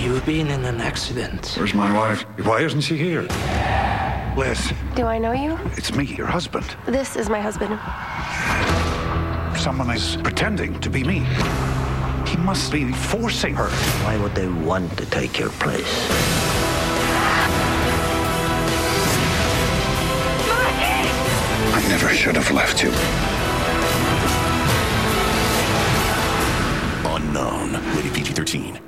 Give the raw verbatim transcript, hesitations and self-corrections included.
You've been in an accident. Where's my wife? Why isn't she here? Liz. Do I know you? It's me, your husband. This is my husband. Someone is pretending to be me. He must be forcing her. Why would they want to take your place? I never should have left you. Unknown. Rated P G thirteen.